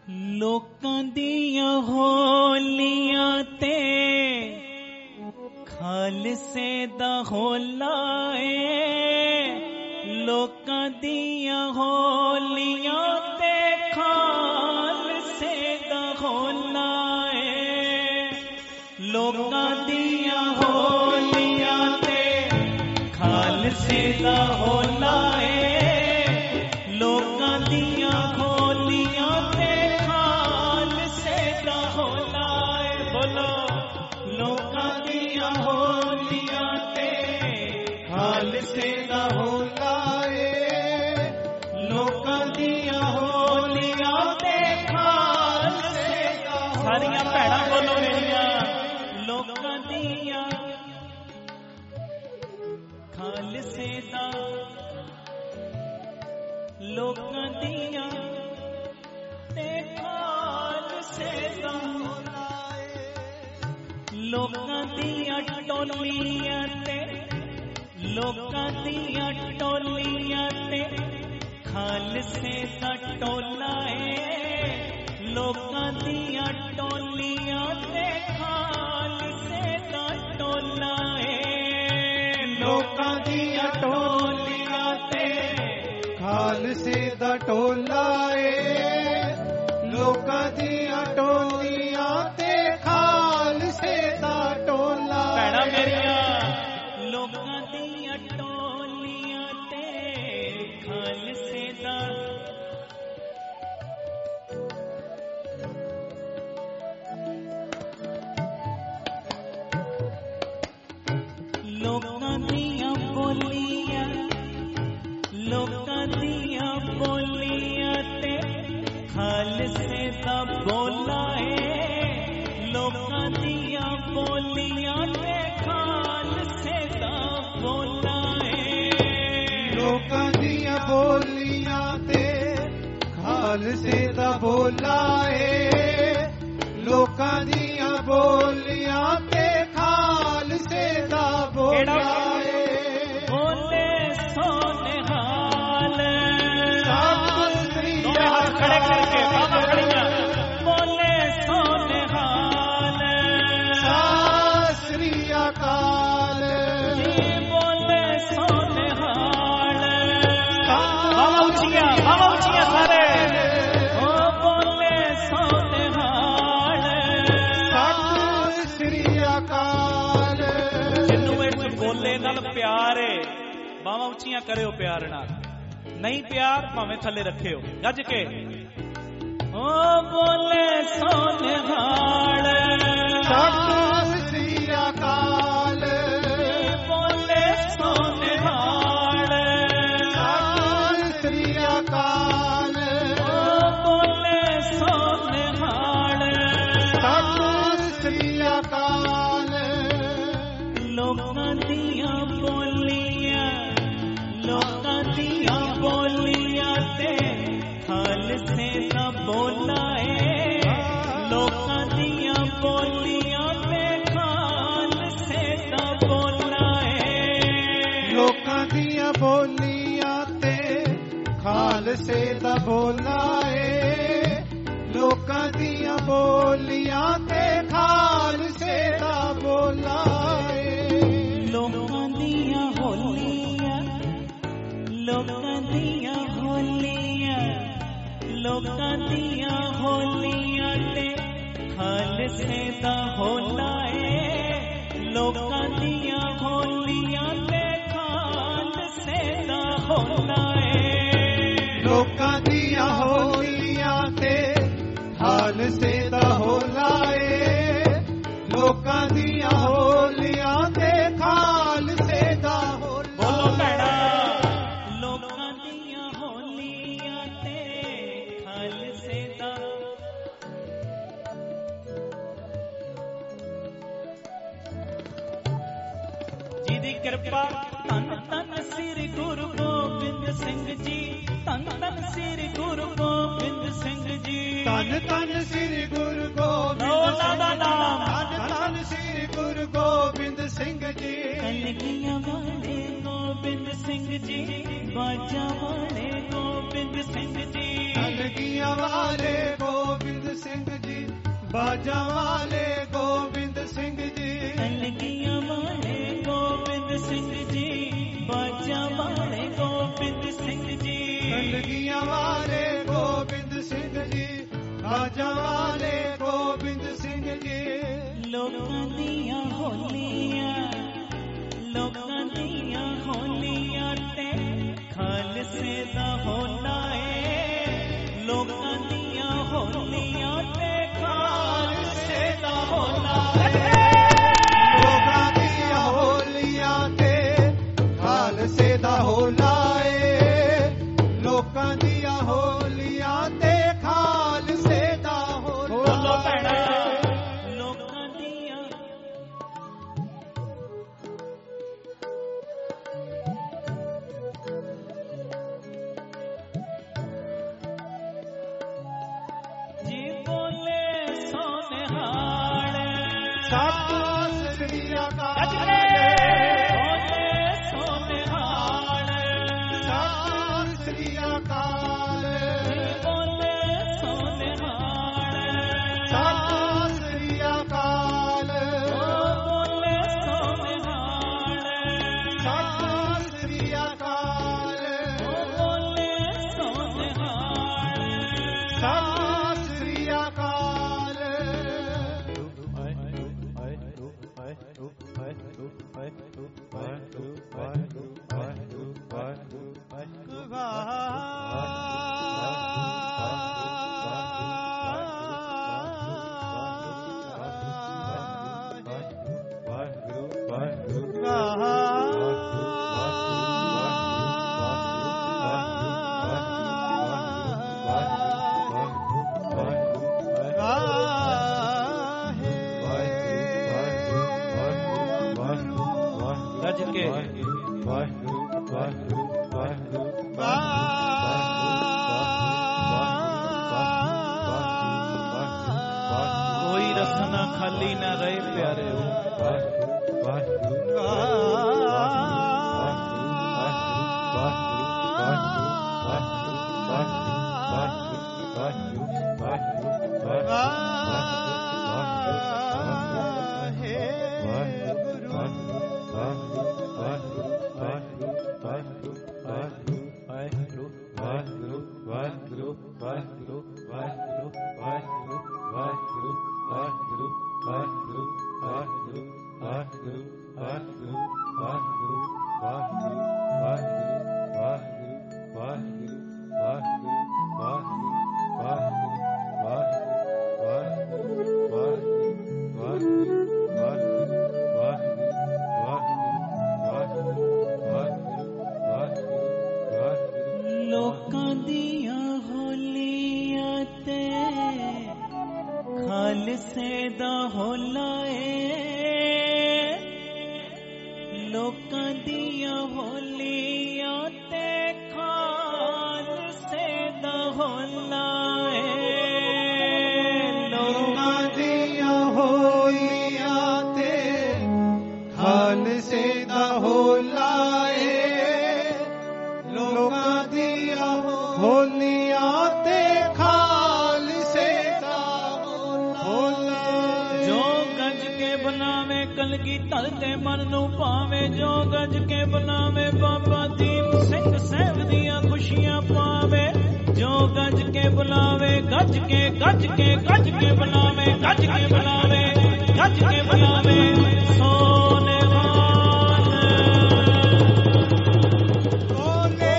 ਲੋਕਾਂ ਦੀਆਂ ਹੋਲੀਆਂ ਤੇ ਖਾਲਸੇ ਦਾ ਹੋਲਾ ਏ। ਲੋਕਾਂ ਦੀਆਂ ਹੋਲੀਆਂ ਤੇ ਖਾਲਸੇ ਦਾ ਹੋਲਾ ਏ। ਲੋਕਾਂ ਦੀਆਂ ਹੋਲੀਆਂ ਤੇ ਖਾਲਸੇ ਦਾ ਹੋਲਾ ਏ। ਲੋਕਾਂ ਦੀਆਂ ਹੋਲੀਆਂ ਤੇ ਖਾਲਸੇ ਦਾ ਹੋਲਾ ਏ। ਬੋਲੋ ਲੋਕਾਂ ਦੀਆਂ ਹੋਲੀਆਂ ਤੇ ਖਾਲਸੇ ਦਾ ਹੋਲਾ ਏ। ਲੋਕਾਂ ਦੀਆਂ ਹੋਲੀਆਂ ਤੇ ਖਾਲਸੇ ਦਾ ਹੋਲਾ। ਸਾਰੀਆਂ ਭੈਣਾਂ ਬੋਲੋ ਮੇਰੀਆਂ, ਲੋਕਾਂ ਦੀਆਂ ਖਾਲਸੇ ਦਾ, ਲੋਕਾਂ ਦੀਆਂ ਤੇ ਖਾਲਸੇ ਦਾ ਹੋਲਾ ਏ। ਲੋਕਾਂ ਦੀਆਂ ਟੋਲੀਆਂ ਤੇ, ਲੋਕਾਂ ਦੀਆਂ ਟੋਲੀਆਂ ਤੇ ਖਾਲਸੇ ਦਾ ਟੋਲਾ ਏ। ਲੋਕਾਂ ਦੀਆਂ ਟੋਲੀਆਂ ਤੇ ਖਾਲਸੇ ਦਾ ਟੋਲਾ ਏ। ਲੋਕਾਂ ਦੀਆਂ ਟੋਲੀਆਂ ਤੇ ਖਾਲਸੇ ਦਾ ਟੋਲਾ ਏ। ਲੋਕਾਂ ਦੀਆਂ ਟੋਲੀਆਂ ਤੇ ਖਾਲਸੇ ਦਾ ਟੋਲਾ। ਭੈਣਾਂ ਮੇਰੀਆਂ, ਲੋਕਾਂ ਦੀਆਂ ਟੋਲੀਆਂ ਤੇ ਖਾਲਸੇ ਦਾ, ਲੋਕਾਂ ਦੀਆਂ ਬੋਲੀਆਂ, ਲੋਕਾਂ ਦੀਆਂ ਬੋਲੀਆਂ ਤੇ ਖਾਲਸੇ ਦਾ ਬੋਲਾ ਏ। ਲੋਕਾਂ ਦੀਆਂ ਬੋਲੀਆਂ ਤੇ ਖਾਲਸੇ ਦਾ ਬੋਲਾ ਏ। ਲੋਕਾਂ ਦੀਆਂ ਬੋਲੀਆਂ ਤੇ ਖਾਲਸੇ ਦਾ ਬੋਲਾ ਏ। ਲੋਕਾਂ ਦੀਆਂ ਬੋਲੀਆਂ ਤੇ ਖਾਲਸੇ ਦਾ ਬੋਲਾ ਏ। ਬੋਲੇ ਸੋਨਿਹਾਲ, ਦੋਵੇਂ ਹੱਥ ਖੜੇ ਕਰਕੇ ਬਾਹਾਂ ਖੜੀਆਂ, ਬੋਲੇ ਸੋਨਿਹਾਲ, ਸਤਿ ਸ੍ਰੀ ਅਕਾਲ ਜੀ। ਬੋਲੇ ਸੋਨਿਹਾਲ, ਬਾਹਾਂ ਉੱਚੀਆਂ, ਬਾਹਾਂ ਉੱਚੀਆਂ ਸਾਰੇ। ਓ ਬੋਲੇ ਸੋਨਿਹਾਲ, ਸਤਿ ਸ੍ਰੀ ਅਕਾਲ। ਜਿਹਨੂੰ ਇਸ ਬੋਲੇ ਨਾਲ ਪਿਆਰ ਏ, ਬਾਹਾਂ ਉੱਚੀਆਂ ਕਰਿਓ ਪਿਆਰ ਨਾਲ। ਨਹੀਂ ਪਿਆਰ ਭਾਵੇਂ ਥੱਲੇ ਰੱਖਿਓ ਗੱਜ ਕੇ। ਓ ਬੋਲੇ ਸੋਨਿਹਾਲ, ਸਤਿ ਸ੍ਰੀ ਅਕਾਲ। ਬੋਲੇ ਸੋਨਿਹਾਲ, ਸਤਿ ਸ੍ਰੀ ਅਕਾਲ। ਓ ਬੋਲੇ ਸੋਨਿਹਾਲ, ਸਤਿ ਸ੍ਰੀ ਅਕਾਲ। ਲੋਕਾਂ ਦੀਆਂ ਬੋਲੀਆਂ, ਲੋਕਾਂ ਦੀਆਂ ਬੋਲੀਆਂ ਤੇ ਖਾਲਸੇ ਦਾ ਬੋਲਾ ਏ। ਲੋਕਾਂ ਦੀਆਂ ਬੋਲੀਆਂ ਤੇ ਖਾਲਸੇ ਦਾ ਬੋਲਾ ਏ। ਲੋਕਾਂ ਦੀਆਂ ਬੋਲੀਆਂ ਤੇ ਖਾਲਸੇ ਦਾ ਬੋਲਾ ਏ। ਲੋਕਾਂ ਦੀਆਂ ਬੋਲੀਆਂ ਤੇ ਖਾਲਸੇ ਦਾ ਬੋਲਾ ਏ। ਲੋਕਾਂ ਦੀਆਂ ਹੋਲੀਆਂ, ਲੋਕਾਂ ਦੀਆਂ ਹੋਲੀਆਂ, ਲੋਕਾਂ ਦੀਆਂ ਹੋਲੀਆਂ ਤੇ ਖਾਲਸੇ ਦਾ ਹੋਲਾ ਏ। ਲੋਕਾਂ ਦੀਆਂ ਹੋਲੀਆਂ ਤੇ ਖਾਲਸੇ ਦਾ ਹੋਲਾ ਏ। ਲੋਕਾਂ ਦੀਆਂ ਹੋਲੀਆਂ ਤੇ ਖਾਲਸੇ ਦਾ ਹੋਲਾ ਏ। ਲੋਕਾਂ ਦੀਆਂ ਹੋਲੀਆਂ ਤੇ ਖਾਲਸੇ ਦਾ ਹੋਲਾ। ਬੋਲੋ ਭੈਣਾ, ਲੋਕਾਂ ਦੀਆਂ ਹੋਲੀਆਂ ਤੇ ਖਾਲਸੇ ਦਾ। ਜਿਹਦੀ ਕਿਰਪਾ ਧੰਨ ਧੰਨ ਸ੍ਰੀ ਗੁਰੂ ਗੋਬਿੰਦ ਸਿੰਘ ਜੀ। ਧੰਨ ਧੰਨ ਸ੍ਰੀ ਗੁਰੂ ਗੋਬਿੰਦ ਸਿੰਘ ਜੀ। ਧੰਨ ਧੰਨ ਸ੍ਰੀ ਗੁਰੂ ਗੋਬਿੰਦ ਸਿੰਘ ਦਾ ਨਾਮ। ਧੰਨ ਧੰਨ ਸ੍ਰੀ ਗੁਰੂ ਗੋਬਿੰਦ ਸਿੰਘ ਜੀ। ਕਲਗੀਆਂ ਵਾਲੇ ਗੋਬਿੰਦ ਸਿੰਘ ਜੀ, ਬਾਜਾਂ ਵਾਲੇ ਗੋਬਿੰਦ ਸਿੰਘ ਜੀ। ਕਲਗੀਆਂ ਵਾਲੇ ਗੋਬਿੰਦ ਸਿੰਘ ਜੀ, ਬਾਜਾਂ ਵਾਲੇ ਗੋਬਿੰਦ ਸਿੰਘ ਜੀ, ਕਲਗੀਆਂ ਵਾਲੇ ਗੋਬਿੰਦ ਸਿੰਘ ਜੀ, ਬਾਜਾਂ ਵਾਲੇ ਗੋਬਿੰਦ ਸਿੰਘ ਜੀ, ਕਲਗੀਆਂ ਵਾਲੇ ਗੋਬਿੰਦ ਸਿੰਘ ਜੀ, ਬਾਜਾਂ ਵਾਲੇ ਗੋਬਿੰਦ ਸਿੰਘ ਜੀ। ਲੋਕਾਂ ਦੀਆਂ ਹੋਲੀਆਂ, ਲੋਕਾਂ ਦੀਆਂ ਹੋਲੀਆਂ ਤੇ ਖਾਲਸੇ ਦਾ ਹੋਲਾ ਏ, ਲੋਕਾਂ ਦੀਆਂ ਹੋਲੀਆਂ ਤੇ ਖਾਲਸੇ ਦਾ ਹੋਲਾ ਏ, ਲੋਕਾਂ ਦੀਆਂ ਹੋਲੀਆਂ ਤੇ ਖਾਲਸੇ ਦਾ ਹੋਲਾ ਏ, ਲੋਕਾਂ ਦੀਆਂ ਹੋਲੀਆਂ ਤੇ ਖਾਲਸੇ ਦਾ ਹੋਲਾ ਏ। ਲੋਕਾਂ ਦੀਆਂ ਜੀ ਬੋਲੇ ਸੋਨਿਹਾਲ, ਸਤਿ ਸ੍ਰੀ ਅਕਾਲ, ਬੋਲੇ ਸੋਨਿਹਾਲ, ਸਤਿ ਸ੍ਰੀ ਅਕਾਲ, ਬੋਲੇ ਸੋਨਿਹਾਲ, ਸਤਿ ਸ੍ਰੀ ਅਕਾਲ, ਬੋਲੇ ਸੋਨਿਹਾਲ, ਸਤਿ ਸ੍ਰੀ ਅਕਾਲ, ਬੋਲੇ ਸੋਨਿਹਾਲ। ਸਤਿ ਸ੍ਰੀ ਅਕਾਲ। ਗੱਜ ਕੇ ਕੋਈ ਰਸਨਾ ਖਾਲੀ ਨਾ ਰਹੇ ਪਿਆਰਿਓ। ਲੋਕਾਂ ਦੀਆਂ ਹੋਲੀਆਂ ਤੇ ਖਾਲਸੇ ਦਾ ਹੋਲਾ ਏ, ਲੋਕਾਂ ਦੀਆਂ ਹੋਲੀਆਂ ਤੇ ਖਾਲਸੇ ਦਾ ਹੋਲਾ ਏ, ਲੋਕਾਂ ਦੀਆਂ ਹੋਲੀਆਂ ਤੇ ਖਾਲਸੇ ਦਾ ਹੋਲਾ ਏ, ਲੋਕਾਂ ਦੀਆਂ ਹੋਲੀਆਂ ਤੇ ਖਾਲਸੇ ਦਾ ਹੋਲਾ ਏ। ਜੋ ਗੱਜ ਕੇ ਬਣਾਵੇ ਕਲਗੀਧਰ ਦੇ ਮਨ ਨੂੰ ਭਾਵੇਂ, ਜੋ ਗੱਜ ਕੇ ਬਣਾਵੇ ਬਾਬਾ ਦੀਪ ਸਿੰਘ ਸਾਹਿਬ ਦੀਆਂ ਖੁਸ਼ੀਆਂ ਪਾਵੇ, ਜੋ ਗੱਜ ਕੇ ਬੁਲਾਵੇ ਗੱਜ ਕੇ ਬਣਾਵੇ, ਗੱਜ ਕੇ ਬੁਲਾਵੇ ਸੋਨੇਵਾਲ। ਬੋਲੇ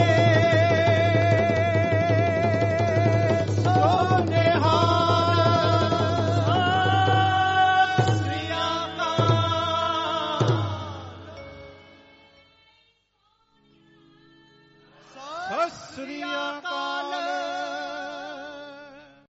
ਸੋਨਿਹਾਲ, ਸਤਿ ਸ੍ਰੀ ਅਕਾਲ, ਸਤਿ ਸ੍ਰੀ ਅਕਾਲ।